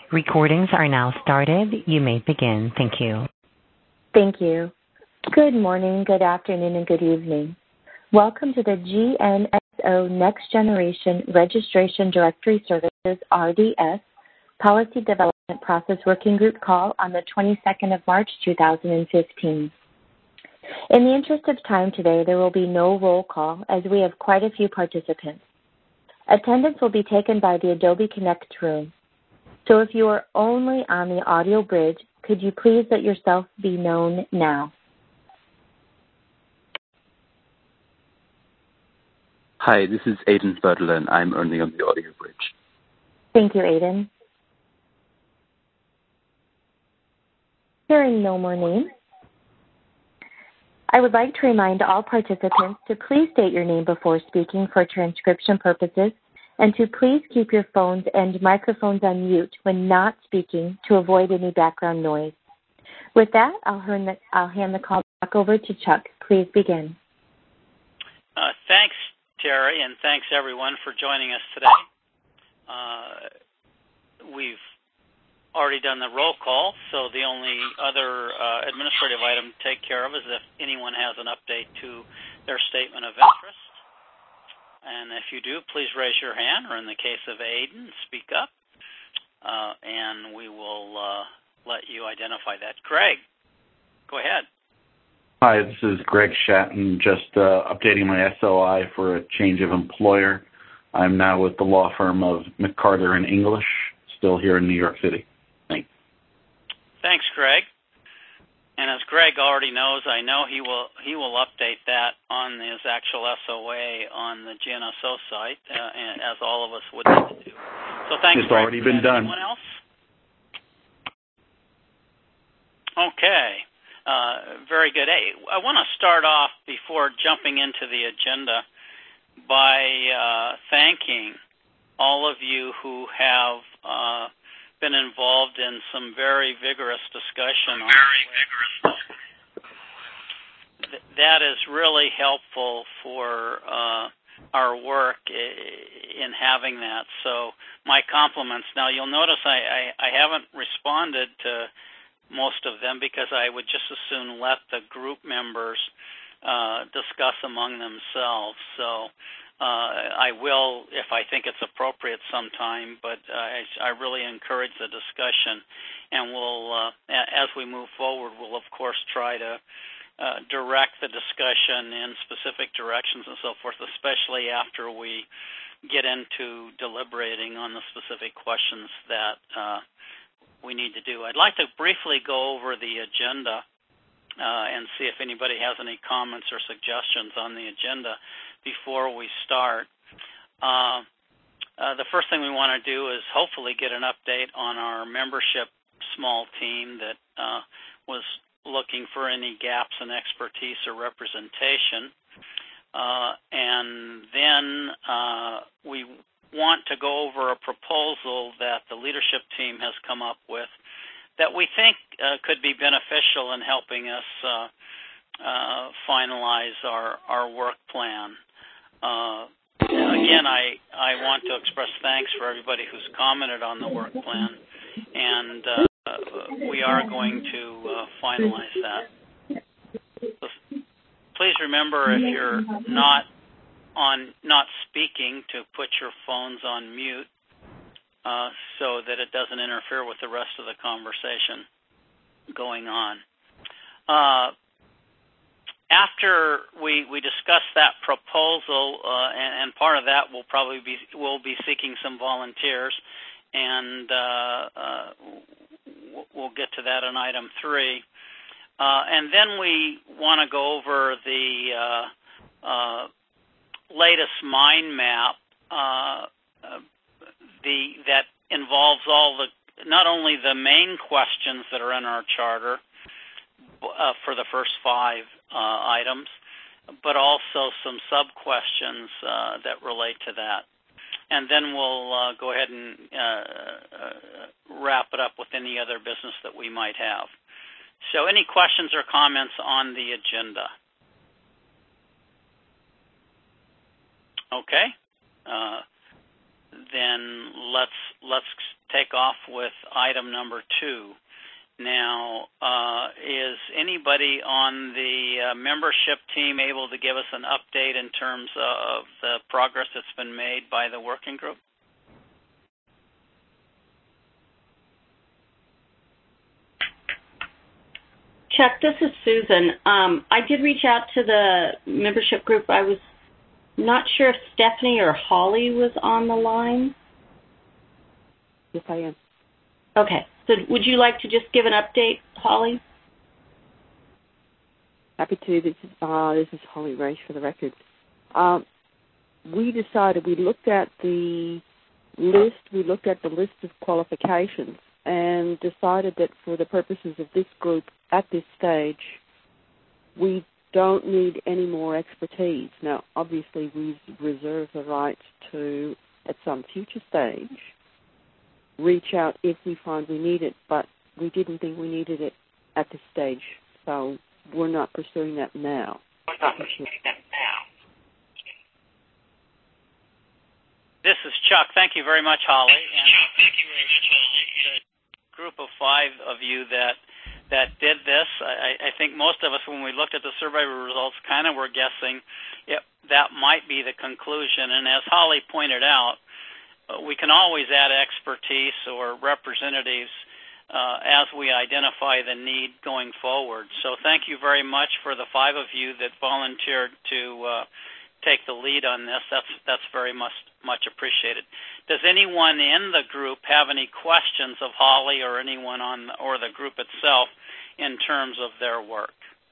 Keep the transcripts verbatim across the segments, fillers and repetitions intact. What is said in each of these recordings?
Recordings are now started. You may begin. Thank you. Thank you. Good morning, good afternoon, and good evening. Welcome to the G N S O Next Generation Registration Directory Services, R D S, Policy Development Process Working Group call on the twenty-second of March, two thousand fifteen. In the interest of time today, there will be no roll call as we have quite a few participants. Attendance will be taken by the Adobe Connect room. So if you are only on the audio bridge, could you please let yourself be known now? Hi, this is Aidan Butler, and I'm only on the audio bridge. Thank you, Aidan. Hearing no more names, I would like to remind all participants to please state your name before speaking for transcription purposes, and to please keep your phones and microphones on mute when not speaking to avoid any background noise. With that, I'll, the, I'll hand the call back over to Chuck. Please begin. Uh, thanks, Terry, and thanks everyone for joining us today. Uh, we've already done the roll call, so the only other uh, administrative item to take care of is if anyone has an update to their statement of interest. And if you do, please raise your hand, or in the case of Aidan, speak up, uh, and we will uh, let you identify that. Greg, go ahead. Hi, this is Greg Shatton, just uh, updating my S O I for a change of employer. I'm now with the law firm of McCarter and English, still here in New York City. Thanks. Thanks, Greg. And as Greg already knows, I know he will he will update that on his actual S O A on the G N S O site, uh, and, as all of us would need to do. So thanks, It's Greg. already been done. Anyone else? Okay. Uh, very good. Hey, I want to start off before jumping into the agenda by uh, thanking all of you who have uh, been involved in some very vigorous discussion on very vigorous. Th- that is really helpful for uh, our work I- in having that. So my compliments. Now you'll notice I, I, I haven't responded to most of them because I would just as soon let the group members uh, discuss among themselves. So uh, I will, if I think it's appropriate sometime, but uh, I, I really encourage the discussion. And we'll, uh, as we move forward, we'll of course try to uh, direct the discussion in specific directions and so forth, especially after we get into deliberating on the specific questions that uh, we need to do. I'd like to briefly go over the agenda uh, and see if anybody has any comments or suggestions on the agenda before we start. Uh, uh, the first thing we want to do is hopefully get an update on our membership small team that uh, was looking for any gaps in expertise or representation. Uh, and then uh, we want to go over a proposal that the leadership team has come up with that we think uh, could be beneficial in helping us uh, uh, finalize our, our work plan. Uh, again, I, I want to express thanks for everybody who's commented on the work plan, and uh, we are going to uh, finalize that. So please remember, if you're not on not speaking, to put your phones on mute uh, so that it doesn't interfere with the rest of the conversation going on. Uh, after we we discuss that proposal, uh, and, and part of that will probably be we'll be seeking some volunteers, and uh, uh, we'll get to that in item three. Uh, and then we want to go over the uh, uh, latest mind map uh, uh, the that involves all the not only the main questions that are in our charter uh, for the first five uh, items, but also some sub-questions uh, that relate to that. And then we'll uh, go ahead and uh, uh, wrap it up with any other business that we might have. So any questions or comments on the agenda? Okay. Uh, then let's let's take off with item number two. Now, uh, is anybody on the uh, membership team able to give us an update in terms of the progress that's been made by the working group? Chuck, this is Susan. Um, I did reach out to the membership group. I was not sure if Stephanie or Holly was on the line. Yes, I am. Okay. So would you like to just give an update, Holly? Happy to. This is, uh, this is Holly Race for the record. Um, we decided, we looked at the list, we looked at the list of qualifications and decided that for the purposes of this group at this stage, we don't need any more expertise. Now, obviously, we reserve the right to, at some future stage, reach out if we find we need it, but we didn't think we needed it at this stage, so we're not pursuing that now. We're not pursuing that now. This is Chuck. Thank you very much, Holly. And thank you very much, Holly. The group of five of you that that did this, I, I think most of us, when we looked at the survey results, kind of were guessing it, that might be the conclusion. And as Holly pointed out, we can always add expertise or representatives uh, as we identify the need going forward. So thank you very much for the five of you that volunteered to uh, take the lead on this. That's that's very much much appreciated. Does anyone in the group have any questions of Holly or anyone on or the group itself in terms of their work?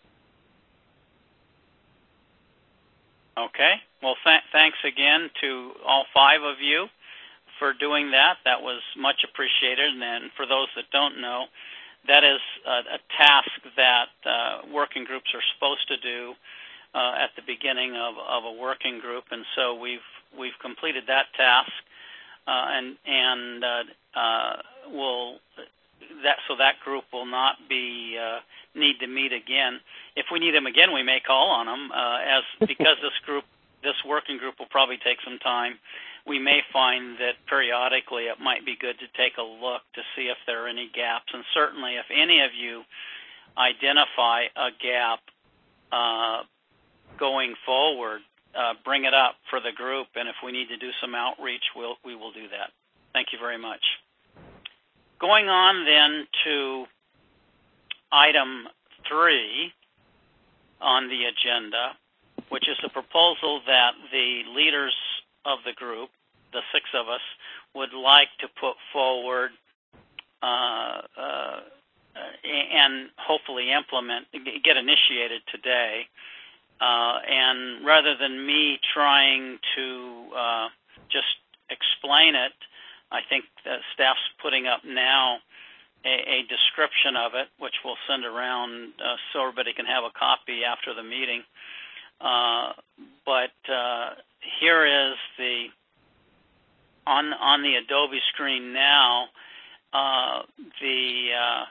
Okay. Well, th- thanks again to all five of you for doing that. That was much appreciated. And for those that don't know, that is a, a task that uh, working groups are supposed to do uh, at the beginning of, of a working group. And so we've we've completed that task, uh, and and uh, uh, will that so that group will not be uh, need to meet again. If we need them again, we may call on them uh, as because this group this working group will probably take some time. We may find that periodically it might be good to take a look to see if there are any gaps. And certainly if any of you identify a gap uh, going forward, uh, bring it up for the group. And if we need to do some outreach, we'll, we will do that. Thank you very much. Going on then to item three on the agenda, which is the proposal that the leaders of the group, the six of us, would like to put forward uh, uh, and hopefully implement, get initiated today. Uh, and rather than me trying to uh, just explain it, I think that staff's putting up now a, a description of it, which we'll send around uh, so everybody can have a copy after the meeting. Uh, but uh, here is the on on the Adobe screen now uh, the uh,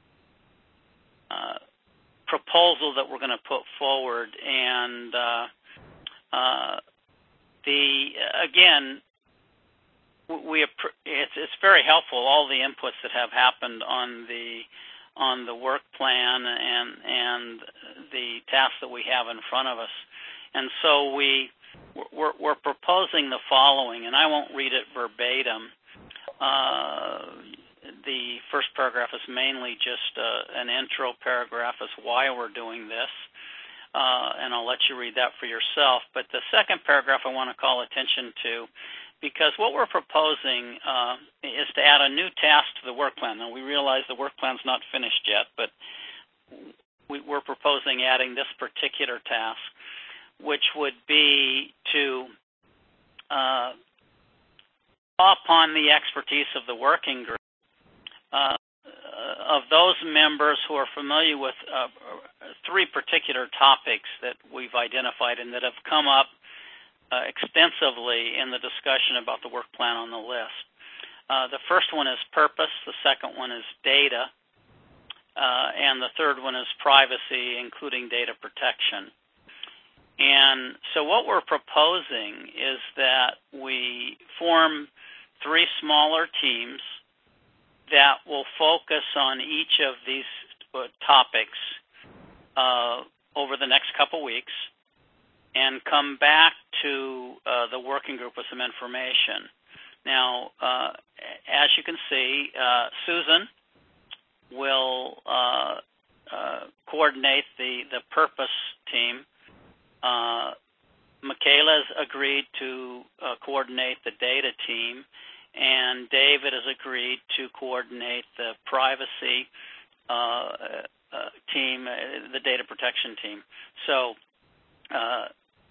uh, proposal that we're going to put forward, and uh, uh, the again we it's it's very helpful, all the inputs that have happened on the on the work plan and and the tasks that we have in front of us. And so we, we're, we're proposing the following, and I won't read it verbatim. Uh, the first paragraph is mainly just uh, an intro paragraph as why we're doing this, uh, and I'll let you read that for yourself. But the second paragraph I want to call attention to, because what we're proposing uh, is to add a new task to the work plan. Now, we realize the work plan's not finished yet, but we, we're proposing adding this particular task, which would be to uh, draw upon the expertise of the working group, uh, of those members who are familiar with uh, three particular topics that we've identified and that have come up Uh, extensively in the discussion about the work plan on the list. Uh, the first one is purpose, the second one is data, uh, and the third one is privacy, including data protection. And so what we're proposing is that we form three smaller teams that will focus on each of these uh, topics uh, over the next couple weeks and come back to uh, the working group with some information. Now, uh, as you can see, uh, Susan will uh, uh, coordinate the, the purpose team. Uh, Michaela has agreed to uh, coordinate the data team, and David has agreed to coordinate the privacy uh, uh, team, uh, the data protection team. So uh,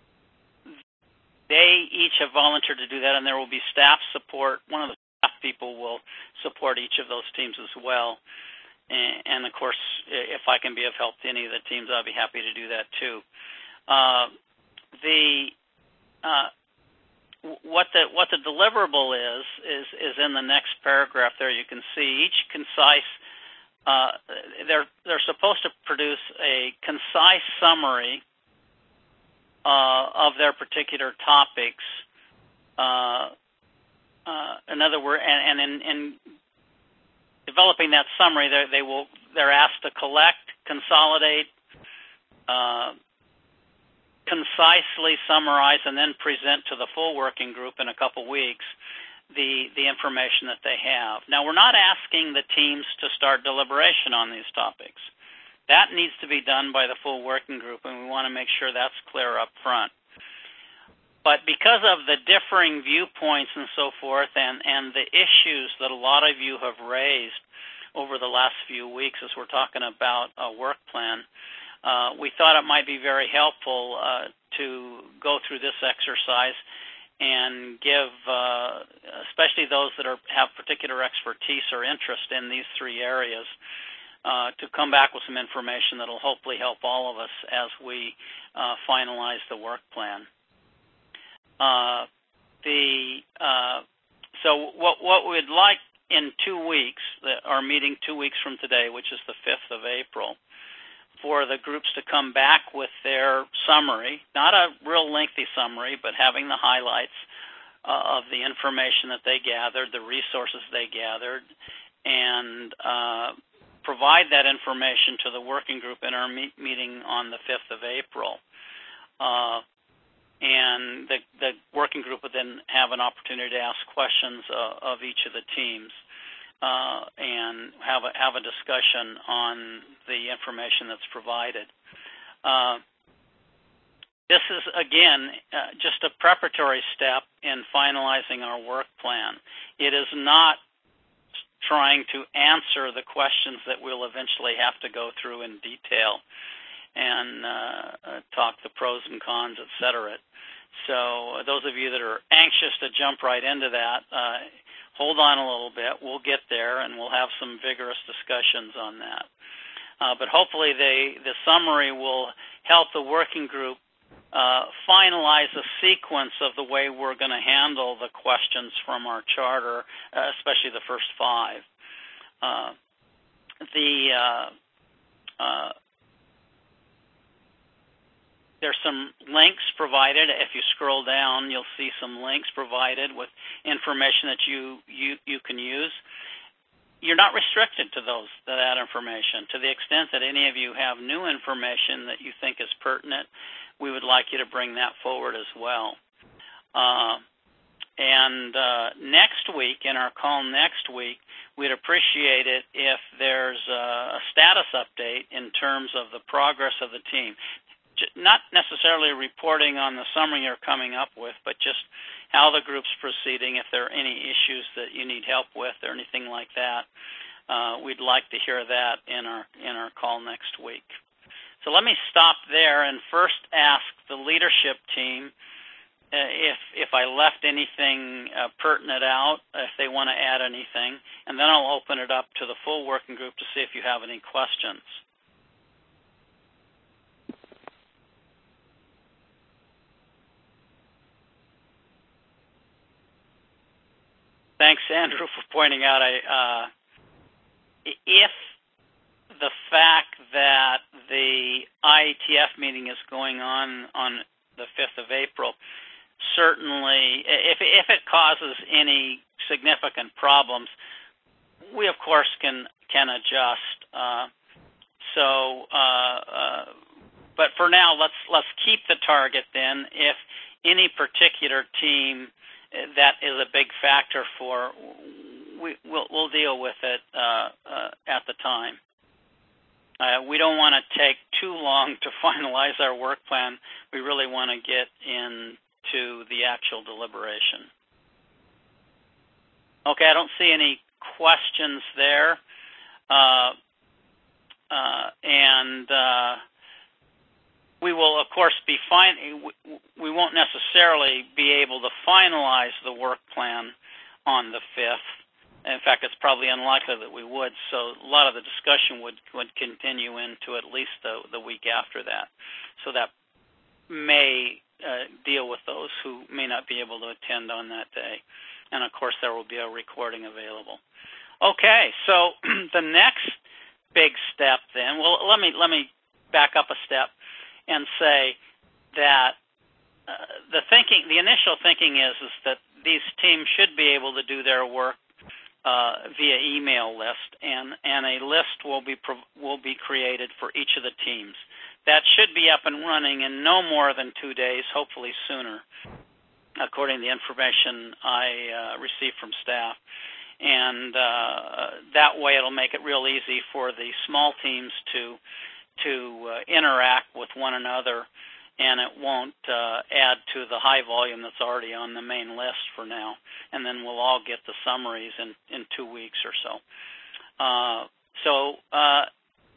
they each have volunteered to do that, and there will be staff support. One of the staff people will support each of those teams as well. And, and of course, if I can be of help to any of the teams, I'll be happy to do that too. Uh, the uh, what the what the deliverable is is is in the next paragraph. There you can see each concise. Uh, they're they're supposed to produce a concise summary uh, of their particular topics. Uh, uh, in other words, and, and in, in developing that summary, they, they will they're asked to collect, consolidate, uh, concisely summarize, and then present to the full working group in a couple weeks the the information that they have. Now, we're not asking the teams to start deliberation on these topics. That needs to be done by the full working group, and we want to make sure that's clear up front. But because of the differing viewpoints and so forth, and, and the issues that a lot of you have raised over the last few weeks as we're talking about a work plan, Uh, we thought it might be very helpful uh, to go through this exercise and give, uh, especially those that are, have particular expertise or interest in these three areas, uh, to come back with some information that will hopefully help all of us as we uh, finalize the work plan. Uh, the uh, so what what we'd like in two weeks, our meeting two weeks from today, which is the fifth of April, for the groups to come back with their summary, not a real lengthy summary, but having the highlights uh, of the information that they gathered, the resources they gathered, and uh, provide that information to the working group in our meet meeting on the fifth of April. Uh, and the, the working group would then have an opportunity to ask questions uh, of each of the teams. Uh, and have a, have a discussion on the information that's provided. Uh, this is, again, uh, just a preparatory step in finalizing our work plan. It is not trying to answer the questions that we'll eventually have to go through in detail and uh, uh, talk the pros and cons, et cetera. So those of you that are anxious to jump right into that, uh, hold on a little bit. We'll get there, and we'll have some vigorous discussions on that. Uh, but hopefully they, the summary will help the working group uh, finalize a sequence of the way we're going to handle the questions from our charter, uh, especially the first five. Uh, the uh, uh, There's some links provided. If you scroll down, you'll see some links provided with information that you, you, you can use. You're not restricted to those to that information. To the extent that any of you have new information that you think is pertinent, we would like you to bring that forward as well. Uh, and uh, next week, in our call next week, we'd appreciate it if there's a status update in terms of the progress of the team. Not necessarily reporting on the summary you're coming up with, but just how the group's proceeding, if there are any issues that you need help with or anything like that. Uh, we'd like to hear that in our in our call next week. So let me stop there and first ask the leadership team uh, if if I left anything uh, pertinent out, if they want to add anything, and then I'll open it up to the full working group to see if you have any questions. Thanks, Andrew, for pointing out. I, uh, if the fact that the I E T F meeting is going on on the fifth of April, certainly, if if it causes any significant problems, we, of course, can can adjust. Uh, so, uh, uh, but for now, let's let's keep the target then. If any particular team that is a big factor for, we, we'll, we'll deal with it uh, uh, at the time. Uh, we don't want to take too long to finalize our work plan. We really want to get into the actual deliberation. Okay, I don't see any questions there. Uh, uh, and uh, we will, of course, be fine. We won't necessarily be able to finalize the work plan on the fifth. In fact, it's probably unlikely that we would. So a lot of the discussion would, would continue into at least the, the week after that. So that may uh, deal with those who may not be able to attend on that day. And, of course, there will be a recording available. Okay, so the next big step then, well, let me let me back up a step and say that uh, the thinking, the initial thinking is, is that these teams should be able to do their work uh, via email list, and, and a list will be will be created for each of the teams. That should be up and running in no more than two days, hopefully sooner, according to the information I uh, received from staff. And uh, that way it'll make it real easy for the small teams to to uh, interact with one another, and it won't uh, add to the high volume that's already on the main list for now. And then we'll all get the summaries in, in two weeks or so. Uh, so uh,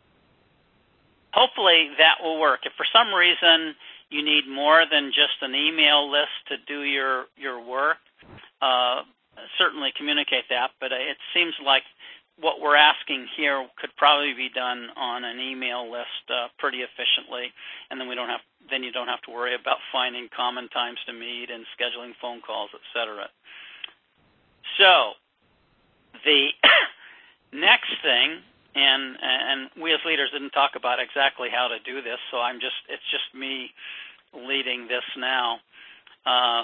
hopefully that will work. If for some reason you need more than just an email list to do your, your work, uh, certainly communicate that, but it seems like what we're asking here could probably be done on an email list uh, pretty efficiently, and then we don't have then you don't have to worry about finding common times to meet and scheduling phone calls, et cetera. So the next thing, and and we as leaders didn't talk about exactly how to do this, so I'm just it's just me leading this now. Uh,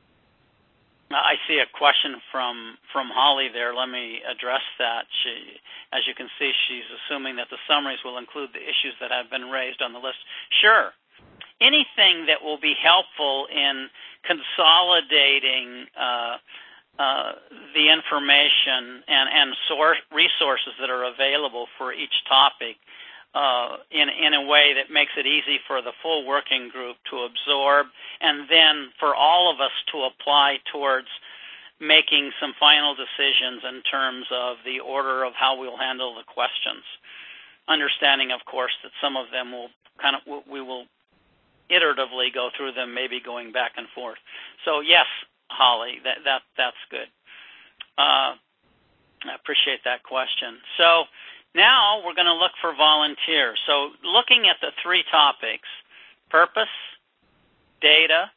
I see a question from, from Holly there. Let me address that. She, as you can see, she's assuming that the summaries will include the issues that have been raised on the list. Sure. Anything that will be helpful in consolidating uh, uh, the information and, and source resources that are available for each topic Uh, in, in a way that makes it easy for the full working group to absorb, and then for all of us to apply towards making some final decisions in terms of the order of how we'll handle the questions. Understanding, of course, that some of them will kind of, we will iteratively go through them, maybe going back and forth. So yes, Holly, that, that that's good. Uh, I appreciate that question. So now we're going to look for volunteers. So looking at the three topics, purpose, data,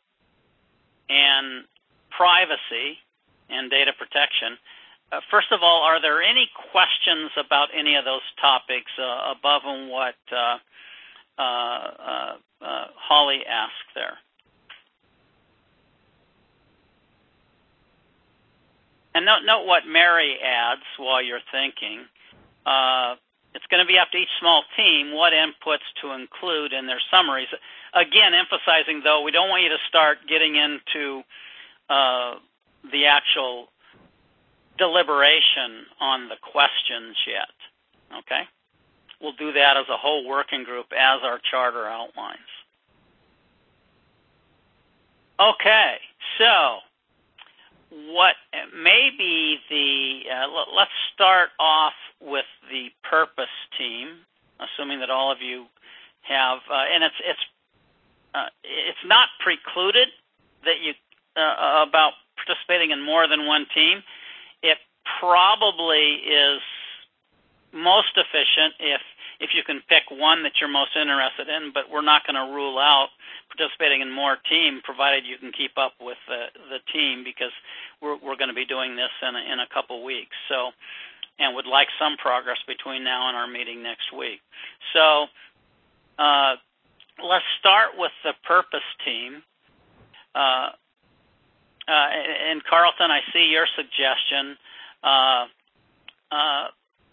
and privacy and data protection, uh, first of all, are there any questions about any of those topics uh, above and what uh, uh, uh, uh, Holly asked there? And note, note what Mary adds while you're thinking. Uh, it's going to be up to each small team what inputs to include in their summaries. Again, emphasizing, though, we don't want you to start getting into uh, the actual deliberation on the questions yet, okay? We'll do that as a whole working group as our charter outlines. Okay, so what may be the, uh, let's start off with the purpose team, assuming that all of you have, uh, and it's it's uh, it's not precluded that you uh, about participating in more than one team. It probably is most efficient if if you can pick one that you're most interested in, but we're not going to rule out participating in more team, provided you can keep up with the, the team, because we're, we're going to be doing this in a, in a couple weeks. So, and would like some progress between now and our meeting next week. So uh, let's start with the purpose team. Uh, uh, and Carlton, I see your suggestion. Uh, uh,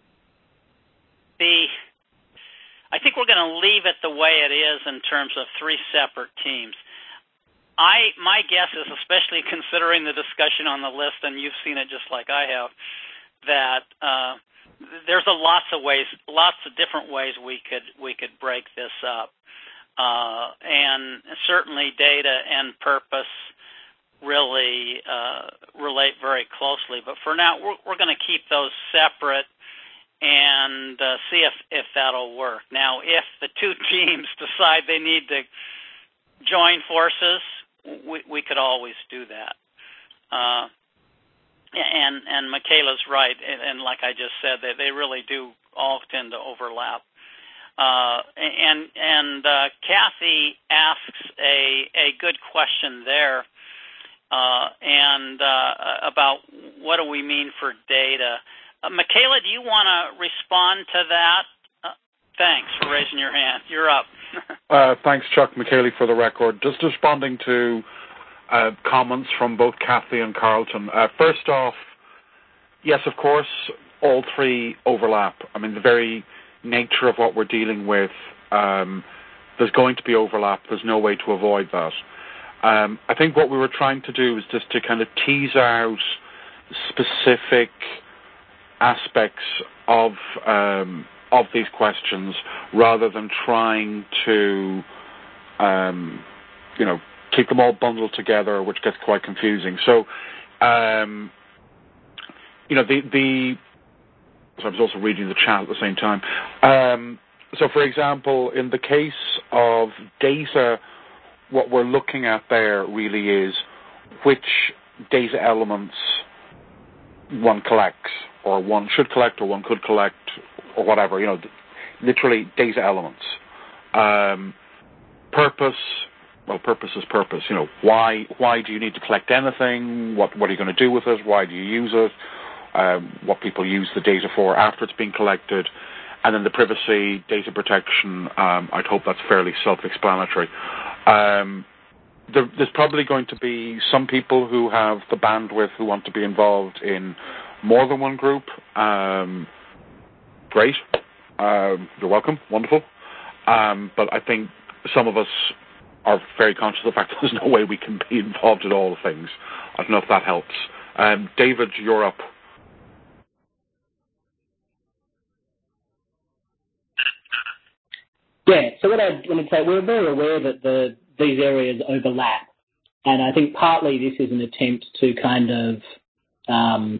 the I think we're going to leave it the way it is in terms of three separate teams. I my guess is, especially considering the discussion on the list, and you've seen it just like I have, that uh, there's a lots of ways, lots of different ways we could we could break this up, uh, and certainly data and purpose really uh, relate very closely. But for now, we're, we're going to keep those separate and uh, see if, if that'll work. Now, if the two teams decide they need to join forces, we, we could always do that. Uh, and and Michaela's right, and, and like I just said, they, they really do all tend to overlap. Uh, and and uh, Kathy asks a, a good question there, uh, and uh, about what do we mean for data. Uh, Michaela, do you want to respond to that? Uh, thanks for raising your hand. You're up. uh, thanks, Chuck. Michaela, for the record. Just responding to uh, comments from both Kathy and Carlton. Uh, first off, yes, of course, all three overlap. I mean, the very nature of what we're dealing with, um, there's going to be overlap. There's no way to avoid that. Um, I think what we were trying to do is just to kind of tease out specific aspects of um, of these questions, rather than trying to, um, you know, keep them all bundled together, which gets quite confusing. So, um, you know, the the. So I was also reading the chat at the same time. Um, so, for example, in the case of data, what we're looking at there really is which data elements one collects, or one should collect, or one could collect, or whatever, you know, literally data elements. Um, purpose, well, purpose is purpose. You know, why why do you need to collect anything? What what are you going to do with it? Why do you use it? Um, what people use the data for after it's been collected. And then the privacy, data protection, um, I'd hope that's fairly self-explanatory. Um, there, there's probably going to be some people who have the bandwidth who want to be involved in more than one group. Um, great. Um, you're welcome. Wonderful. Um, but I think some of us are very conscious of the fact that there's no way we can be involved in all the things. I don't know if that helps. Um, David, you're up. Yeah, so what I want to say, we're very aware that the these areas overlap, and I think partly this is an attempt to kind of um,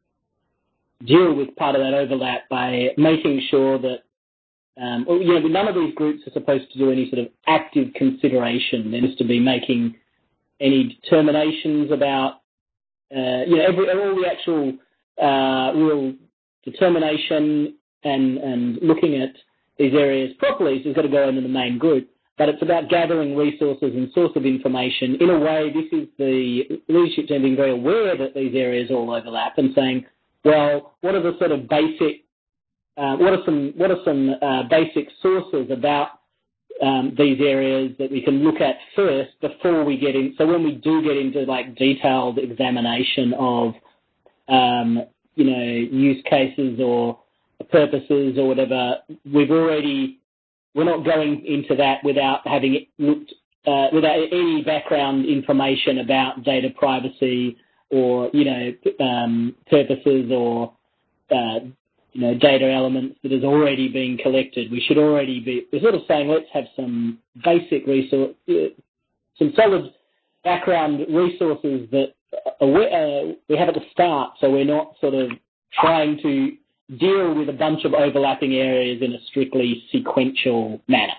deal with part of that overlap by making sure that, um, well, you know, none of these groups are supposed to do any sort of active consideration. There needs to be making any determinations about, uh, you know, every, all the actual uh, real determination and, and looking at these areas properly is got to go into the main group, but it's about gathering resources and source of information. In a way, this is the leadership team being very aware that these areas all overlap and saying, well, what are the sort of basic, uh, what are some what are some uh, basic sources about um, these areas that we can look at first before we get in. So when we do get into like detailed examination of, um, you know, use cases or purposes or whatever, we've already, we're not going into that without having looked, uh, without any background information about data privacy or, you know, um, purposes or, uh, you know, data elements that is already being collected. We should already be, we're sort of saying let's have some basic resource, uh, some solid background resources that uh, we have at the start, so we're not sort of trying to deal with a bunch of overlapping areas in a strictly sequential manner.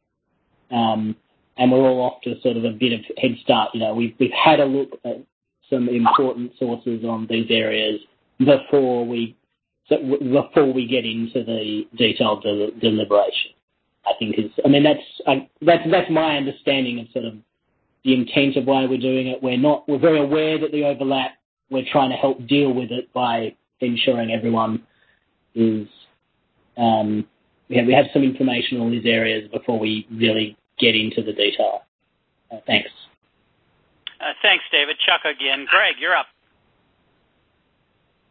Um, and we're all off to sort of a bit of head start. You know, we've, we've had a look at some important sources on these areas before we so before we get into the detailed del- deliberation. I think is, I mean, that's I, that's that's my understanding of sort of the intent of why we're doing it. We're not we're very aware that the overlap. We're trying to help deal with it by ensuring everyone is, um, yeah, we have some information on these areas before we really get into the detail. Uh, thanks. Uh, thanks, David. Chuck again. Greg, you're up.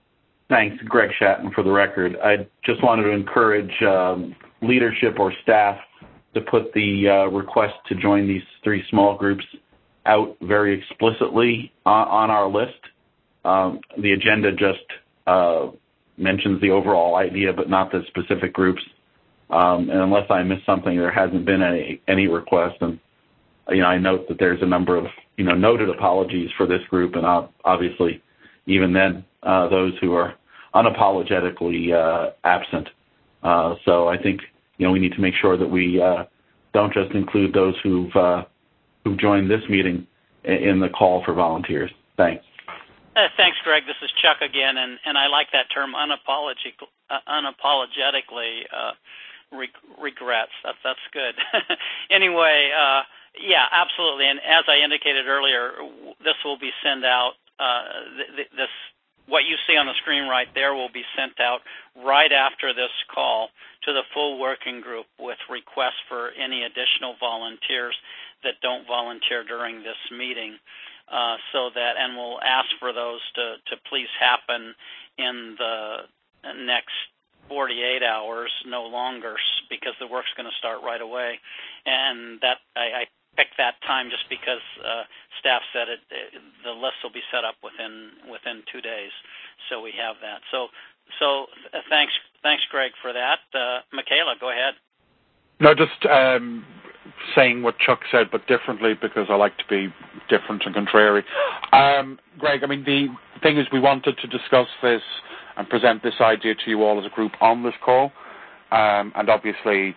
Thanks, Greg Shatton, for the record. I just wanted to encourage um, leadership or staff to put the uh, request to join these three small groups out very explicitly on, on our list. Um, the agenda just uh, mentions the overall idea, but not the specific groups. Um, and unless I missed something, there hasn't been any any request. And you know, I note that there's a number of you know noted apologies for this group, and obviously, even then, uh, those who are unapologetically uh, absent. Uh, so I think you know we need to make sure that we uh, don't just include those who've uh, who've joined this meeting in the call for volunteers. Thanks. Uh, thanks, Greg. This is Chuck again, and, and I like that term, unapologetic, uh, unapologetically uh, re- regrets. That's that's good. Anyway, uh, yeah, absolutely. And as I indicated earlier, this will be sent out. Uh, th- th- this what you see on the screen right there will be sent out right after this call to the full working group with requests for any additional volunteers that don't volunteer during this meeting. Uh, so that, and we'll ask for those to, to please happen in the next forty-eight hours, no longer, because the work's going to start right away. And that I, I picked that time just because uh, staff said it, it, the list will be set up within within two days. So we have that. So so uh, thanks thanks Greg for that. Uh, Michaela, go ahead. No, just um, saying what Chuck said, but differently, because I like to be different and contrary. Um, Greg, I mean, the thing is, we wanted to discuss this and present this idea to you all as a group on this call, um, and obviously,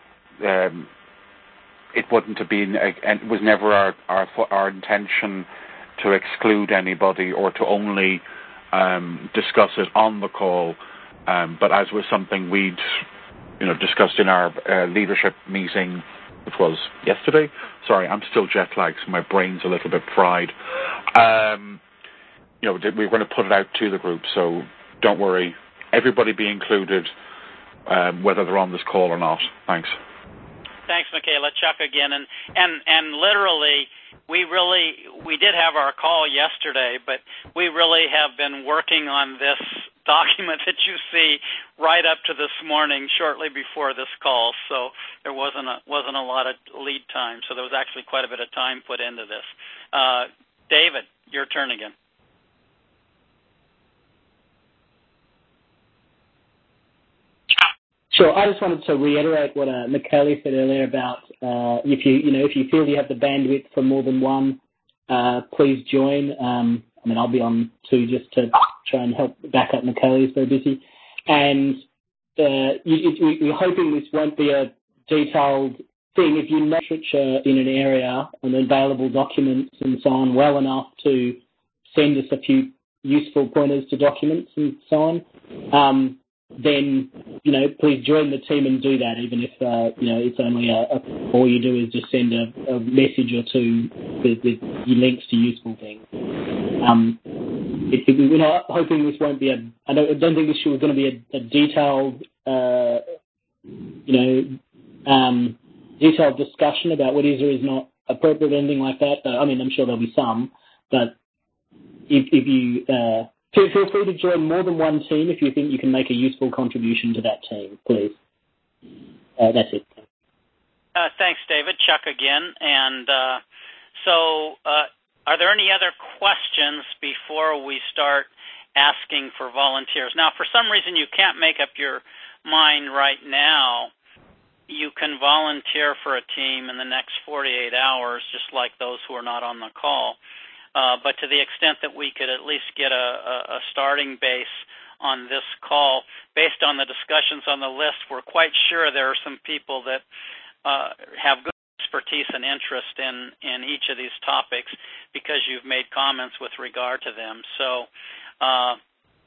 um, it wouldn't have been, it was never our, our our intention to exclude anybody or to only um, discuss it on the call, um, but as was something we'd you know, discussed in our uh, leadership meeting, which was yesterday. Sorry, I'm still jet lagged, so my brain's a little bit fried. Um, you know, we're going to put it out to the group, so don't worry. Everybody be included, um, whether they're on this call or not. Thanks. Thanks, Michaela. Chuck again, and and and literally, we really we did have our call yesterday, but we really have been working on this document that you see right up to this morning, shortly before this call. So there wasn't a wasn't a lot of lead time. So there was actually quite a bit of time put into this. Uh, David, your turn again. Sure. I just wanted to reiterate what uh, Michaela said earlier about uh, if you you know if you feel you have the bandwidth for more than one, uh, please join. Um, I mean, I'll be on too just to try and help back up Michaela. He's very busy, and uh, you, you, we're hoping this won't be a detailed thing. If you know literature in an area and available documents and so on well enough to send us a few useful pointers to documents and so on. Um, then, you know, please join the team and do that, even if, uh, you know, it's only a, a, all you do is just send a, a message or two with, with links to useful things. Um, it, it, we're not hoping this won't be a, I don't, I don't think this is going to be a, a detailed, uh, you know, um, detailed discussion about what is or is not appropriate or anything like that. Uh, I mean, I'm sure there'll be some, but if, if you, uh, feel free to join more than one team if you think you can make a useful contribution to that team, please. Uh, that's it. Uh, thanks, David. Chuck again. And uh, so uh, are there any other questions before we start asking for volunteers? Now, if for some reason you can't make up your mind right now, you can volunteer for a team in the next forty-eight hours, just like those who are not on the call. Uh, but to the extent that we could at least get a, a, a starting base on this call, based on the discussions on the list, we're quite sure there are some people that uh, have good expertise and interest in, in each of these topics because you've made comments with regard to them. So uh,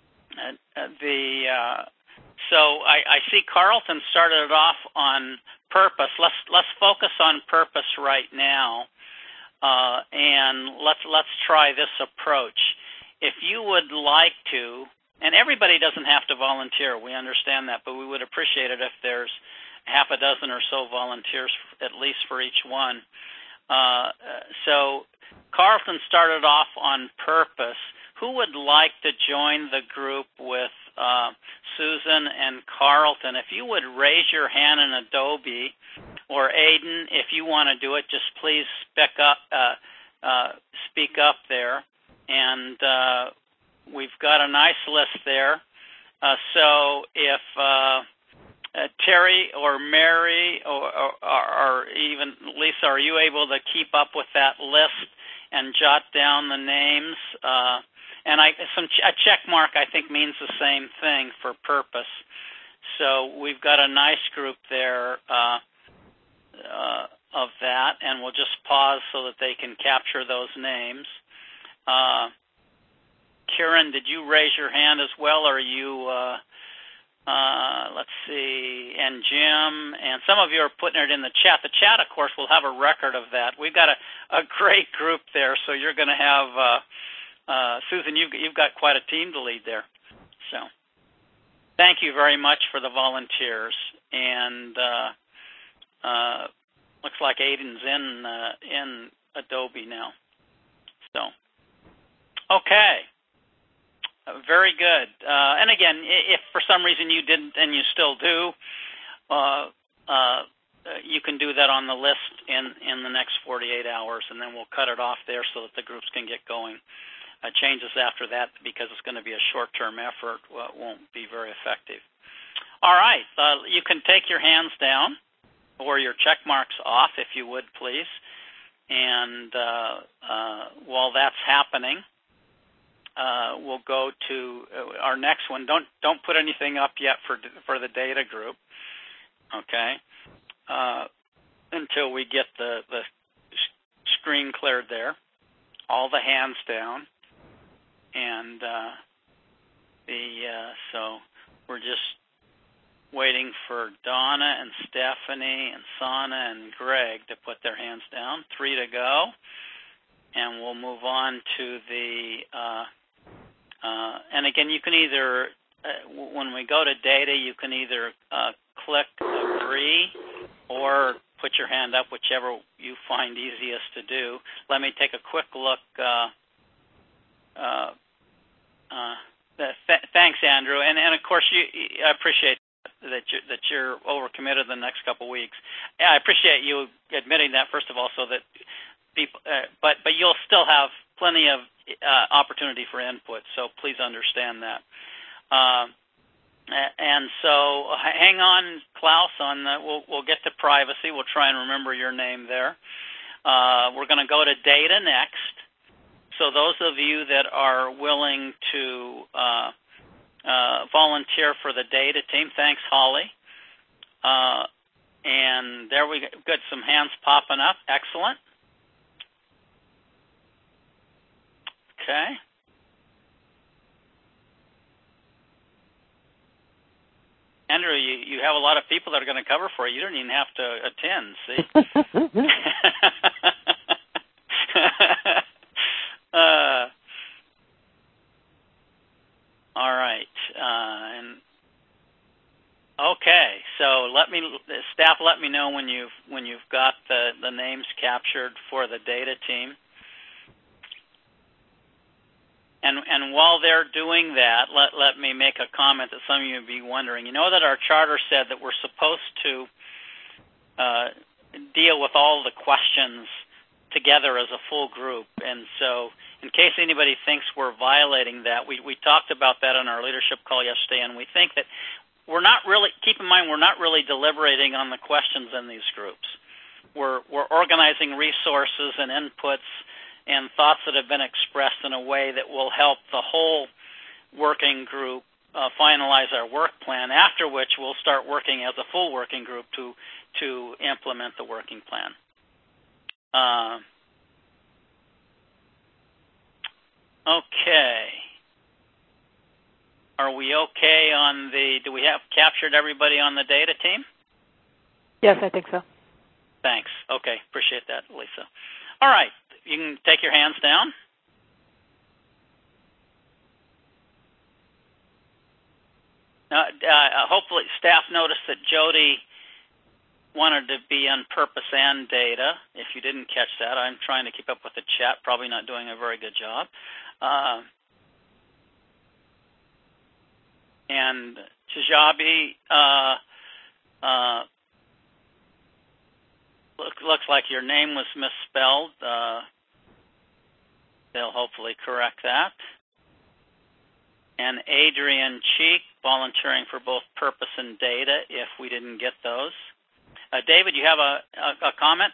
the uh, so I, I see Carlton started it off on purpose. Let's let's focus on purpose right now. Uh, and let's let's try this approach. If you would like to, and everybody doesn't have to volunteer, we understand that, but we would appreciate it if there's half a dozen or so volunteers, at least for each one. Uh, so Carlton started off on purpose. Who would like to join the group with uh, Susan and Carlton, if you would raise your hand in Adobe, or Aiden, if you want to do it, just please speak up, uh, uh, speak up there. And uh, we've got a nice list there. Uh, so if uh, uh, Terry or Mary or, or, or even Lisa, are you able to keep up with that list and jot down the names? Uh, and I, some a check mark, I think, means the same thing for purpose. So we've got a nice group there uh, uh, of that, and we'll just pause so that they can capture those names. Uh, Kieran, did you raise your hand as well, or are you, uh, uh, let's see, and Jim, and some of you are putting it in the chat. The chat, of course, will have a record of that. We've got a, a great group there, so you're going to have, uh, uh, Susan, you've, you've got quite a team to lead there. So thank you very much for the volunteers. And uh, uh, looks like Aiden's in, uh, in Adobe now. So, okay. Very good. Uh, and again, if for some reason you didn't and you still do, uh, uh, you can do that on the list in, in the next forty-eight hours, and then we'll cut it off there so that the groups can get going. Uh, changes after that, because it's going to be a short-term effort, well, won't be very effective. All right. Uh, you can take your hands down or your check marks off, if you would, please. And uh, uh, while that's happening, Uh, we'll go to our next one. Don't don't put anything up yet for for the data group, okay? Uh, until we get the the screen cleared there, all the hands down, and uh, the uh, so we're just waiting for Donna and Stephanie and Sana and Greg to put their hands down. Three to go, and we'll move on to the. Uh, Uh, and again, you can either, uh, when we go to data, you can either uh, click agree or put your hand up, whichever you find easiest to do. Let me take a quick look. Uh, uh, uh, th- thanks, Andrew. And, and of course, you, I appreciate that you're, that you're overcommitted the next couple weeks. I appreciate you admitting that, first of all, so that people, uh, but, but you'll still have plenty of Uh, opportunity for input, so please understand that. Uh, and so hang on, Klaus, on the, we'll, we'll get to privacy. We'll try and remember your name there. Uh, we're going to go to data next. So those of you that are willing to uh, uh, volunteer for the data team, thanks, Holly. Uh, and there we got some hands popping up. Excellent. Okay. Andrew, you, you have a lot of people that are going to cover for you. You don't even have to attend, see? uh, all right. Uh, and okay, so let me staff let me know when you've when you've got the, the names captured for the data team. And, and while they're doing that, let, let me make a comment that some of you would be wondering. You know that our charter said that we're supposed to uh, deal with all the questions together as a full group. And so in case anybody thinks we're violating that, we, we talked about that on our leadership call yesterday, and we think that we're not really, keep in mind, we're not really deliberating on the questions in these groups. We're, we're organizing resources and inputs and thoughts that have been expressed in a way that will help the whole working group uh, finalize our work plan, after which we'll start working as a full working group to to implement the working plan. Uh, okay. Are we okay on the, do we have captured everybody on the data team? Yes, I think so. Thanks. Okay, appreciate that, Lisa. All right. You can take your hands down. Now, uh, hopefully staff noticed that Jody wanted to be on purpose and data. If you didn't catch that, I'm trying to keep up with the chat, probably not doing a very good job. Uh, And Chajabi, uh, uh, look, looks like your name was misspelled. Uh, they'll hopefully correct that. And Adrian Cheek, volunteering for both purpose and data, if we didn't get those. Uh, David, you have a, a, a comment?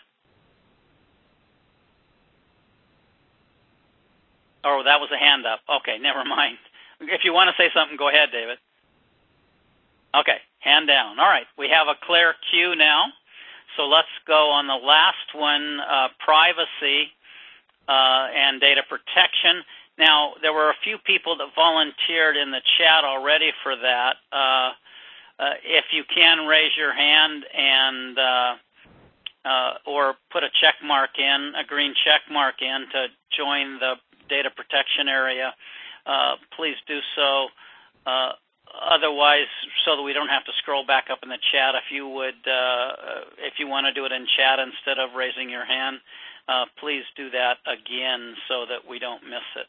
Oh, that was a hand up. Okay, never mind. If you want to say something, go ahead, David. Okay, hand down. All right, we have a clear queue now. So let's go on the last one, uh, privacy uh, and data protection. Now, there were a few people that volunteered in the chat already for that. Uh, uh, if you can, raise your hand and uh, uh, or put a check mark in, a green check mark in to join the data protection area. Uh, please do so. Uh, otherwise, so that we don't have to scroll back up in the chat, if you would, uh, if you want to do it in chat instead of raising your hand, uh, please do that again so that we don't miss it.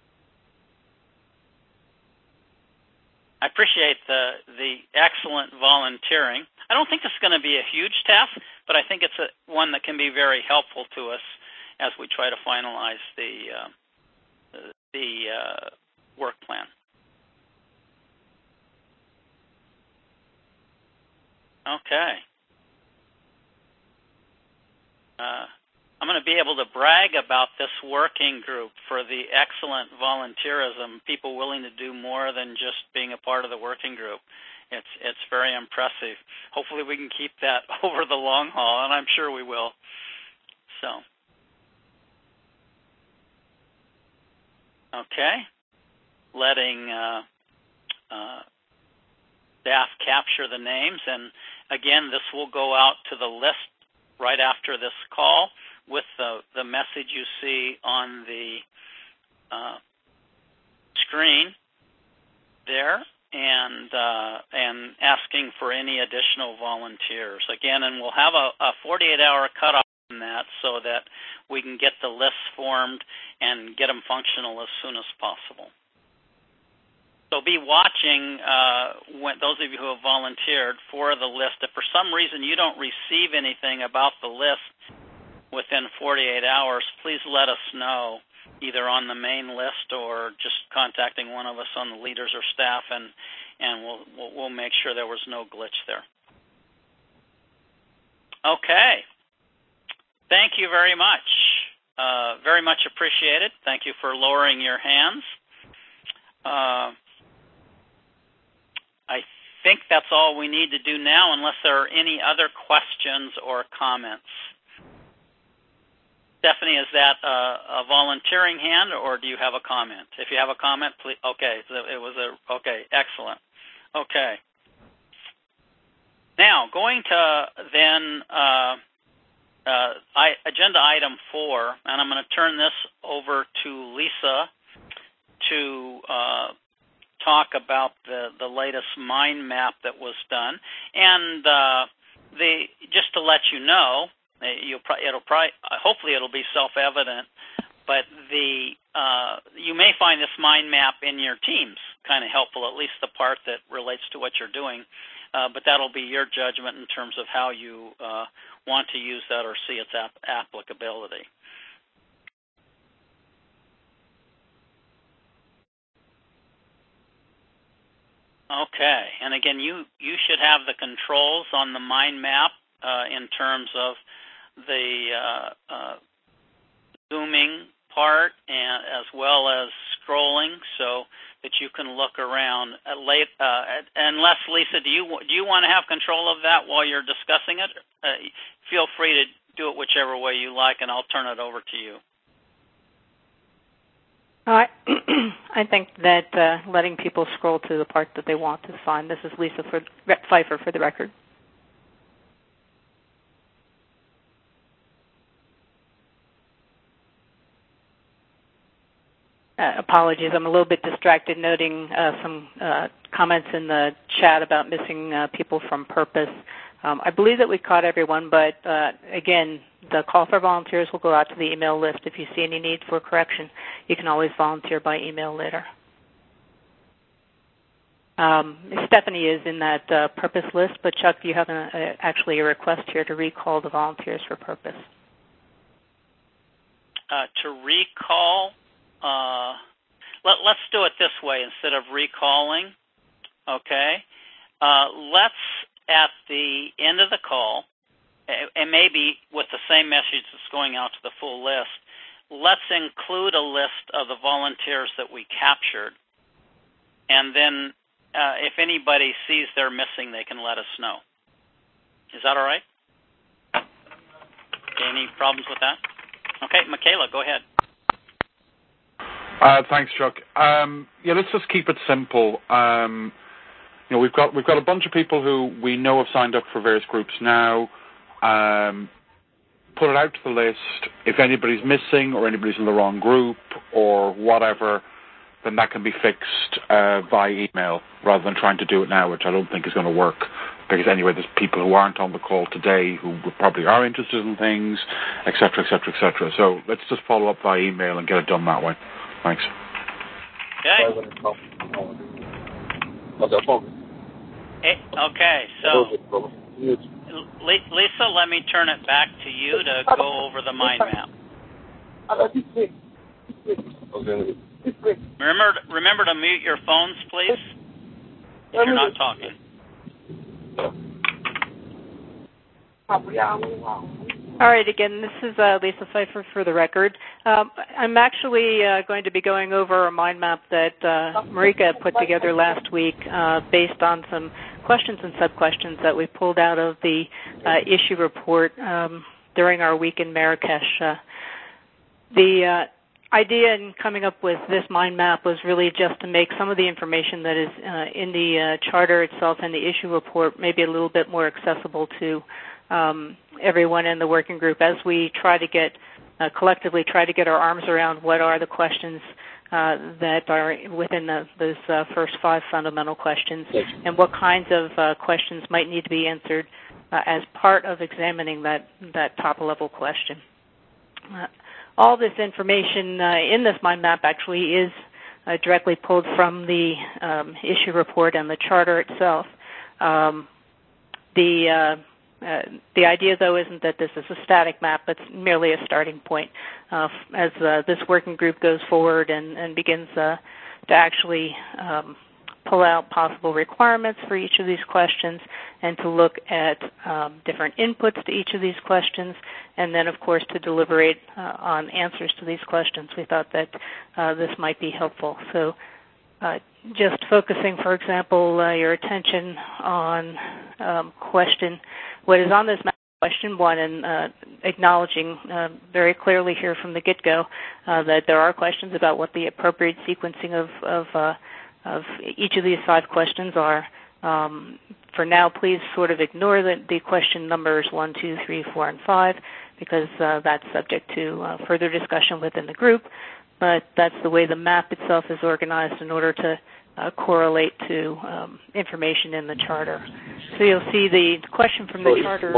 I appreciate the the excellent volunteering. I don't think it's going to be a huge task, but I think it's a, one that can be very helpful to us as we try to finalize the uh, the uh, work plan. Okay. Uh, I'm going to be able to brag about this working group for the excellent volunteerism, people willing to do more than just being a part of the working group. It's it's very impressive. Hopefully we can keep that over the long haul, and I'm sure we will. So, okay. Letting uh, uh, staff capture the names, and again, this will go out to the list right after this call with the, the message you see on the uh, screen there, and uh, and asking for any additional volunteers. Again, and we'll have a, a forty-eight hour cutoff on that so that we can get the lists formed and get them functional as soon as possible. So be watching, uh, when, those of you who have volunteered, for the list. If for some reason you don't receive anything about the list within forty-eight hours, please let us know, either on the main list or just contacting one of us on the leaders or staff, and, and we'll, we'll, we'll make sure there was no glitch there. Okay. Thank you very much. Uh, very much appreciated. Thank you for lowering your hands. Uh, I think that's all we need to do now, unless there are any other questions or comments. Stephanie, is that a, a volunteering hand, or do you have a comment? If you have a comment, please. Okay, so it was a okay. Excellent. Okay. Now, going to then uh, uh, I, agenda item four, and I'm going to turn this over to Lisa to uh, talk about the, the latest mind map that was done. And uh, the just to let you know, you'll pro- it'll probably, hopefully it'll be self-evident, but the uh, you may find this mind map in your teams kind of helpful, at least the part that relates to what you're doing. Uh, but that'll be your judgment in terms of how you uh, want to use that or see its ap- applicability. Okay, and again, you, you should have the controls on the mind map uh, in terms of the uh, uh, zooming part, and as well as scrolling, so that you can look around. At late, uh, unless, Lisa, do you do you want to have control of that while you're discussing it? Uh, feel free to do it whichever way you like, and I'll turn it over to you. I I think that uh, letting people scroll to the part that they want is fine. This is Lisa for, Pfeiffer for the record. Uh, apologies, I'm a little bit distracted noting uh, some uh, comments in the chat about missing uh, people from Purpose. Um, I believe that we caught everyone, but uh, again, the call for volunteers will go out to the email list. If you see any need for correction, you can always volunteer by email later. Um, Stephanie is in that uh, purpose list, but Chuck, you have a, a, actually a request here to recall the volunteers for purpose. Uh, to recall, uh, let, let's do it this way instead of recalling, okay? Uh, let's, at the end of the call, and maybe with the same message that's going out to the full list, let's include a list of the volunteers that we captured, and then uh, if anybody sees they're missing, they can let us know. Is that all right? Any problems with that? Okay, Michaela, go ahead. Uh, thanks, Chuck. Um, yeah, let's just keep it simple. Um, you know, we've got we've got a bunch of people who we know have signed up for various groups now. Um, put it out to the list. If anybody's missing or anybody's in the wrong group or whatever, then that can be fixed uh, via email rather than trying to do it now, which I don't think is going to work. Because anyway, there's people who aren't on the call today who probably are interested in things, et cetera, et cetera, et cetera. So let's just follow up by email and get it done that way. Thanks. Okay. Okay, so Lisa, let me turn it back to you to go over the mind map. Remember, remember to mute your phones, please, if you're not talking. All right, again, this is uh, Lisa Pfeiffer for the record. Um, I'm actually uh, going to be going over a mind map that uh, Marika put together last week uh, based on some questions and sub-questions that we pulled out of the uh, issue report um, during our week in Marrakesh. Uh, the uh, idea in coming up with this mind map was really just to make some of the information that is uh, in the uh, charter itself and the issue report maybe a little bit more accessible to um, everyone in the working group as we try to get, uh, collectively try to get our arms around what are the questions uh, that are within the, those uh, first five fundamental questions and what kinds of uh, questions might need to be answered uh, as part of examining that, that top-level question. Uh, all this information uh, in this mind map actually is uh, directly pulled from the um, issue report and the charter itself. Um, the uh, Uh, the idea, though, isn't that this is a static map, but merely a starting point. Uh, as uh, this working group goes forward and, and begins uh, to actually um, pull out possible requirements for each of these questions and to look at um, different inputs to each of these questions, and then, of course, to deliberate uh, on answers to these questions, we thought that uh, this might be helpful. So uh, just focusing, for example, uh, your attention on um, question what is on this map, question one, and uh, acknowledging uh, very clearly here from the get-go uh, that there are questions about what the appropriate sequencing of of, uh, of each of these five questions are. Um, for now, please sort of ignore the, the question numbers one, two, three, four, and five, because uh, that's subject to uh, further discussion within the group. But that's the way the map itself is organized in order to Uh, correlate to um, information in the charter. So you'll see the question from the charter,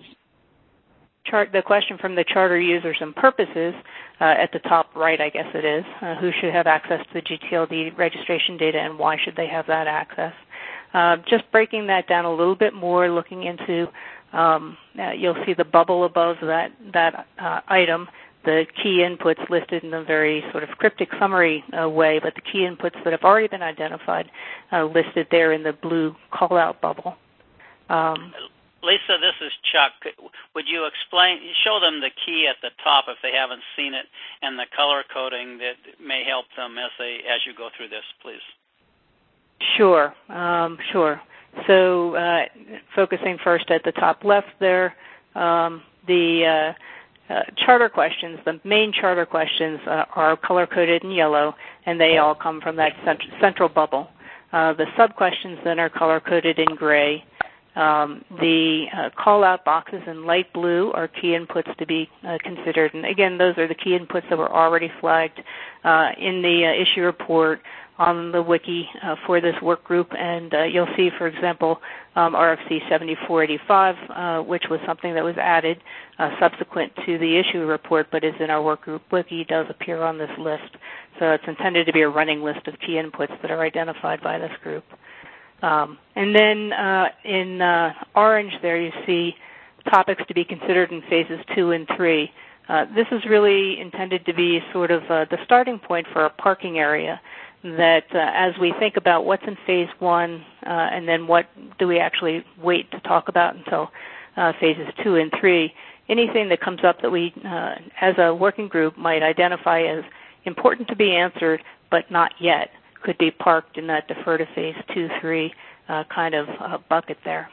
chart, the question from the charter users and purposes uh, at the top right, I guess it is, uh, who should have access to the G T L D registration data and why should they have that access. Uh, just breaking that down a little bit more, looking into, um, uh, you'll see the bubble above that, that uh, item, the key inputs listed in a very sort of cryptic summary uh, way, but the key inputs that have already been identified uh, listed there in the blue call-out bubble. Um, Lisa, this is Chuck. Would you explain, show them the key at the top if they haven't seen it, and the color coding that may help them as they as you go through this, please? Sure, um, sure. So uh, focusing first at the top left there, um, the uh, Uh, charter questions, the main charter questions uh, are color-coded in yellow, and they all come from that cent- central bubble. Uh, the sub-questions then are color-coded in gray. Um, the uh, call-out boxes in light blue are key inputs to be uh, considered. And again, those are the key inputs that were already flagged uh, in the uh, issue report on the wiki uh, for this work group. And uh, you'll see, for example, um, R F C seventy-four eighty-five, uh, which was something that was added uh, subsequent to the issue report, but is in our work group wiki, does appear on this list. So it's intended to be a running list of key inputs that are identified by this group. Um, and then uh, in uh, orange there you see topics to be considered in phases two and three. Uh, this is really intended to be sort of uh, the starting point for a parking area that uh, as we think about what's in phase one uh, and then what do we actually wait to talk about until uh, phases two and three, anything that comes up that we, uh, as a working group, might identify as important to be answered but not yet could be parked in that defer to phase two, three uh, kind of uh, bucket there.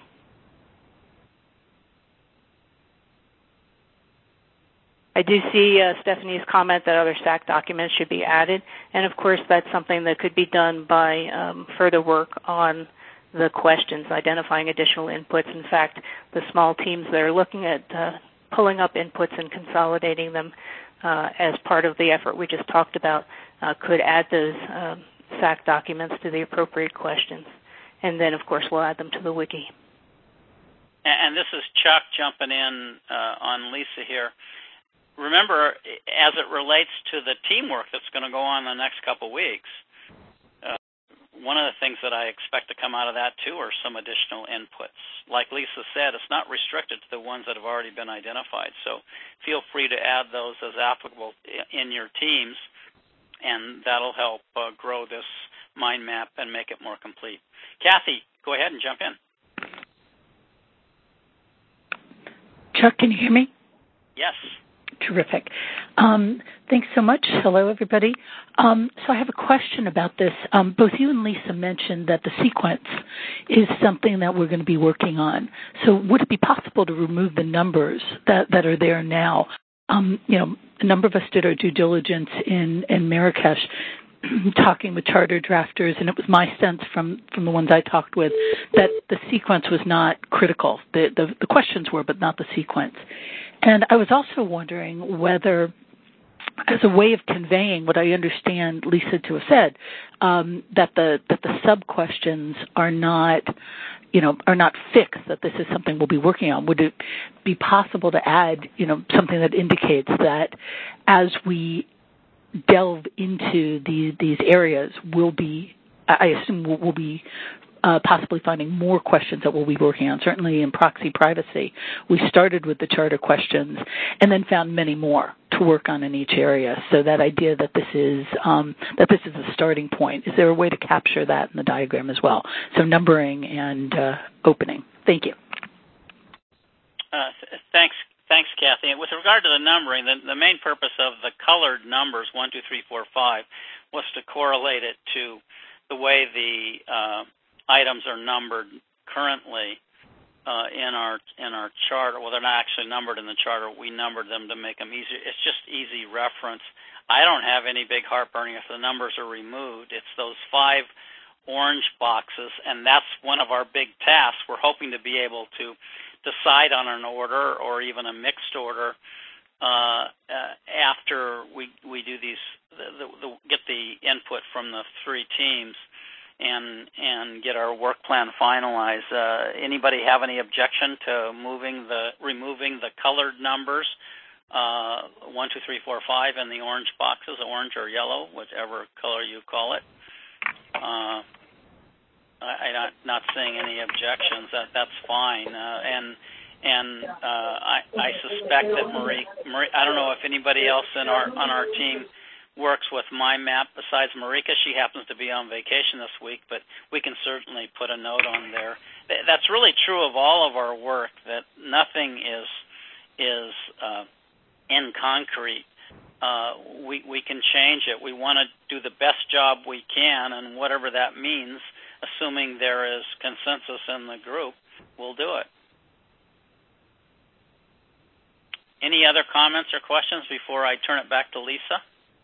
I do see uh, Stephanie's comment that other S A C documents should be added, and of course that's something that could be done by um, further work on the questions, identifying additional inputs. In fact, the small teams that are looking at uh, pulling up inputs and consolidating them uh, as part of the effort we just talked about uh, could add those um, S A C documents to the appropriate questions. And then, of course, we'll add them to the wiki. And this is Chuck jumping in uh, on Lisa here. Remember, as it relates to the teamwork that's going to go on the next couple weeks, uh, one of the things that I expect to come out of that, too, are some additional inputs. Like Lisa said, it's not restricted to the ones that have already been identified, so feel free to add those as applicable in your teams, and that'll help uh, grow this mind map and make it more complete. Kathy, go ahead and jump in. Chuck, can you hear me? Yes. Terrific. Um, thanks so much. Hello, everybody. Um, so I have a question about this. Um, both you and Lisa mentioned that the sequence is something that we're going to be working on. So would it be possible to remove the numbers that, that are there now? Um, you know, a number of us did our due diligence in, in Marrakesh, talking with charter drafters, and it was my sense from, from the ones I talked with that the sequence was not critical. The, the, the questions were, but not the sequence. And I was also wondering whether, as a way of conveying what I understand Lisa to have said, um, that the that the sub questions are not, you know, are not fixed. That this is something we'll be working on. Would it be possible to add, you know, something that indicates that as we delve into these these areas, we'll be, I assume, we'll, we'll be. Uh, possibly finding more questions that we'll be working on. Certainly in proxy privacy, we started with the charter questions and then found many more to work on in each area. So that idea that this is um, that this is a starting point, is there a way to capture that in the diagram as well? So numbering and uh, opening. Thank you. Uh, th- thanks, thanks, Kathy. And with regard to the numbering, the, the main purpose of the colored numbers one, two, three, four, five was to correlate it to the way the uh, items are numbered currently uh, in our in our charter. Well, they're not actually numbered in the charter. We numbered them to make them easier. It's just easy reference. I don't have any big heartburn if the numbers are removed. It's those five orange boxes, and that's one of our big tasks. We're hoping to be able to decide on an order or even a mixed order uh, uh, after we we do these the, the, the, get the input from the three teams. And and get our work plan finalized. Uh, anybody have any objection to moving the removing the colored numbers, uh, one, two, three, four, five, and the orange boxes, orange or yellow, whichever color you call it? Uh, I, I'm not not seeing any objections. That that's fine. Uh, and and uh, I I suspect that Marie Marie. I don't know if anybody else in our on our team works with MyMap besides Marika. She happens to be on vacation this week, but we can certainly put a note on there. That's really true of all of our work, that nothing is is uh, in concrete. Uh, we, we can change it. We want to do the best job we can, and whatever that means, assuming there is consensus in the group, we'll do it. Any other comments or questions before I turn it back to Lisa?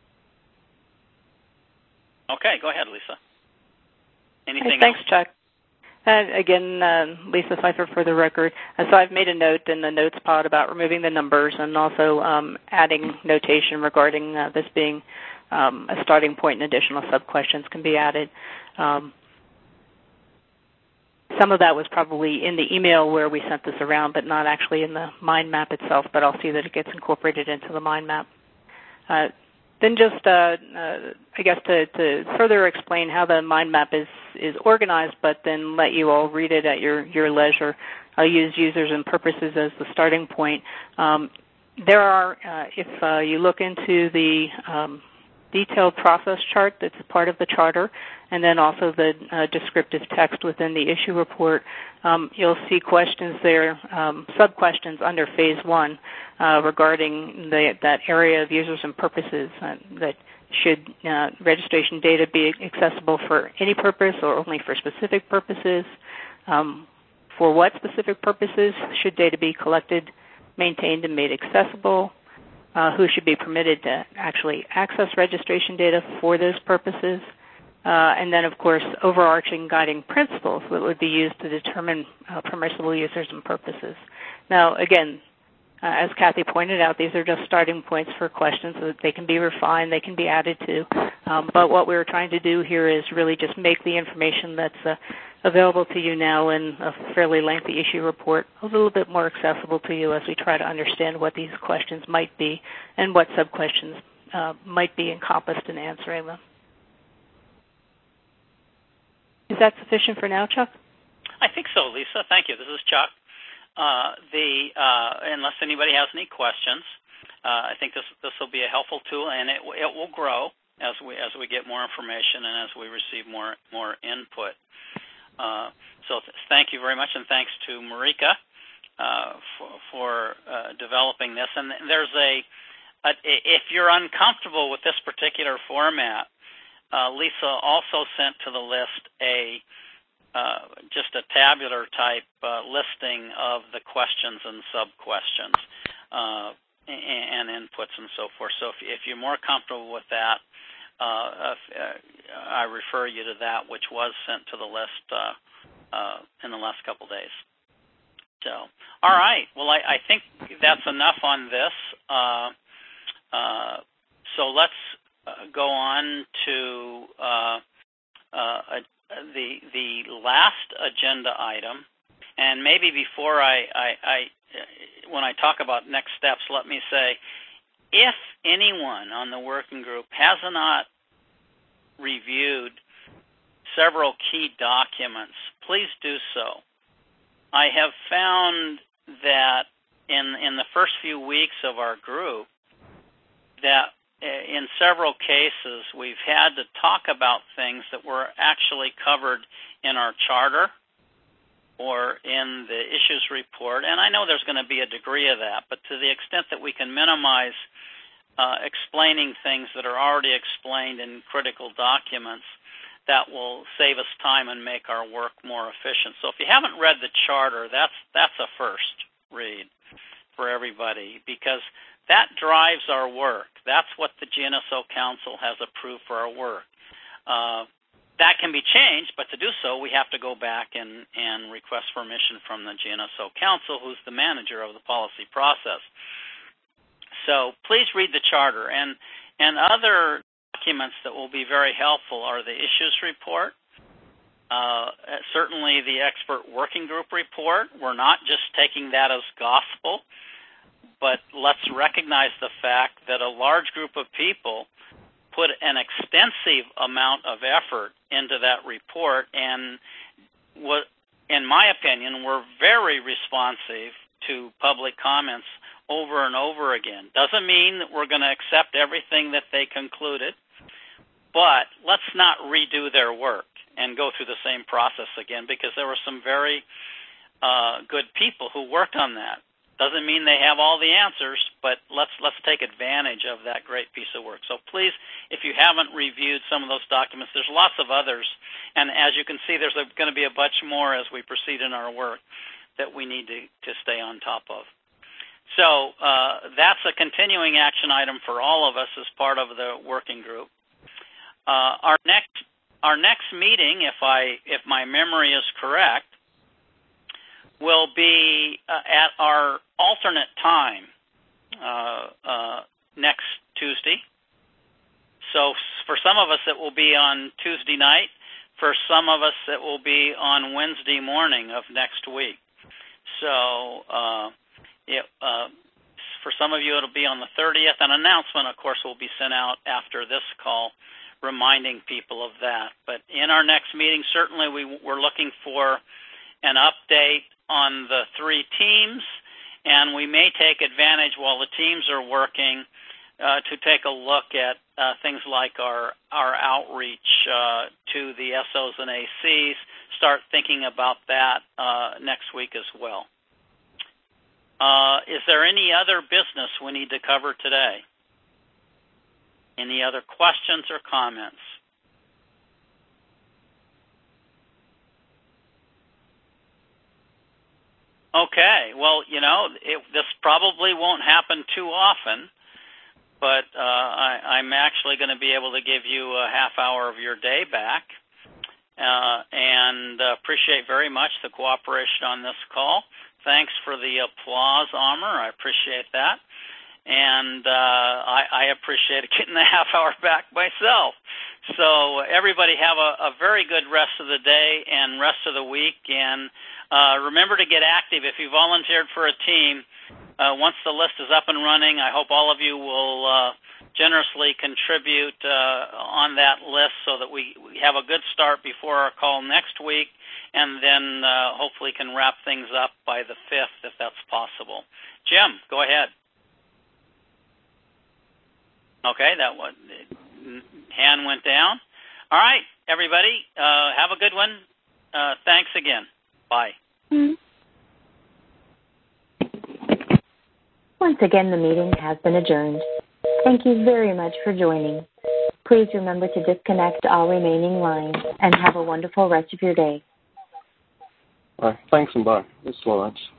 Okay, go ahead, Lisa. Anything hey, thanks, else? Chuck. And again, uh, Lisa Pfeiffer for the record. And so I've made a note in the notes pod about removing the numbers and also um, adding notation regarding uh, this being um, a starting point and additional sub-questions can be added. Um, some of that was probably in the email where we sent this around, but not actually in the mind map itself, but I'll see that it gets incorporated into the mind map. Uh, Then just, uh, uh, I guess, to, to further explain how the mind map is, is organized, but then let you all read it at your, your leisure. I'll use users and purposes as the starting point. Um, there are, uh, if uh, you look into the um, detailed process chart that's part of the charter, and then also the uh, descriptive text within the issue report, um, you'll see questions there, um, sub-questions under phase one uh, regarding the, that area of users and purposes, uh, that should uh, registration data be accessible for any purpose or only for specific purposes? Um, for what specific purposes should data be collected, maintained, and made accessible? Uh, who should be permitted to actually access registration data for those purposes? Uh, and then, of course, overarching guiding principles that would be used to determine uh, permissible users and purposes. Now, again, uh, as Kathy pointed out, these are just starting points for questions so that they can be refined, they can be added to. Um, but what we're trying to do here is really just make the information that's uh, available to you now in a fairly lengthy issue report a little bit more accessible to you as we try to understand what these questions might be and what sub-questions uh, might be encompassed in answering them. Is that sufficient for now, Chuck? I think so, Lisa. Thank you. This is Chuck. Uh, the uh, unless anybody has any questions, uh, I think this this will be a helpful tool, and it it will grow as we as we get more information and as we receive more more input. Uh, so th- thank you very much, and thanks to Marika uh, for, for uh, developing this. And there's a, a if you're uncomfortable with this particular format, uh, Lisa also sent to the list a Uh, just a tabular type uh, listing of the questions and sub-questions uh, and, and inputs and so forth. So if, if you're more comfortable with that, uh, if, uh, I refer you to that, which was sent to the list uh, uh, in the last couple days. So, all right. Well, I, I think that's enough on this. Uh, uh, so let's uh, go on to uh, uh, a the the last agenda item, and maybe before I, I, I when I talk about next steps, let me say, if anyone on the working group has not reviewed several key documents, please do so. I have found that in in the first few weeks of our group that in several cases, we've had to talk about things that were actually covered in our charter or in the issues report. And I know there's going to be a degree of that, but to the extent that we can minimize uh, explaining things that are already explained in critical documents, that will save us time and make our work more efficient. So if you haven't read the charter, that's that's a first read for everybody, because that drives our work. That's what the G N S O Council has approved for our work. Uh, that can be changed, but to do so, we have to go back and, and request permission from the G N S O Council, who's the manager of the policy process. So please read the charter. And, and other documents that will be very helpful are the issues report, uh, certainly the expert working group report. We're not just taking that as gospel, but let's recognize the fact that a large group of people put an extensive amount of effort into that report and, what, in my opinion, were very responsive to public comments over and over again. Doesn't mean that we're going to accept everything that they concluded, but let's not redo their work and go through the same process again, because there were some very uh, good people who worked on that. Doesn't mean they have all the answers, but let's let's take advantage of that great piece of work. So please, if you haven't reviewed some of those documents, there's lots of others. And as you can see, there's a, going to be a bunch more as we proceed in our work that we need to, to stay on top of. So uh, that's a continuing action item for all of us as part of the working group. Uh, our next our next meeting, if I if my memory is correct, will be uh, at our alternate time uh, uh, next Tuesday. So for some of us, it will be on Tuesday night. For some of us, it will be on Wednesday morning of next week. So uh, it, uh, for some of you, it'll be on the thirtieth. An announcement, of course, will be sent out after this call reminding people of that. But in our next meeting, certainly we, we're looking for an update on the three teams, and we may take advantage while the teams are working uh, to take a look at uh, things like our, our outreach uh, to the S Os and A Cs, start thinking about that uh, next week as well. Uh, is there any other business we need to cover today? Any other questions or comments? Okay, well, you know, it, this probably won't happen too often, but uh, I, I'm actually going to be able to give you a half hour of your day back, uh, and uh, appreciate very much the cooperation on this call. Thanks for the applause, Amr. I appreciate that. And uh, I, I appreciate getting the half hour back myself. So everybody have a, a very good rest of the day and rest of the week. And uh, remember to get active. If you volunteered for a team, uh, once the list is up and running, I hope all of you will uh, generously contribute uh, on that list so that we, we have a good start before our call next week, and then uh, hopefully can wrap things up by the fifth if that's possible. Jim, go ahead. Okay, that one, hand went down. All right, everybody, uh, have a good one. Uh, thanks again. Bye. Once again, the meeting has been adjourned. Thank you very much for joining. Please remember to disconnect all remaining lines and have a wonderful rest of your day. All right, thanks and bye. It's all right.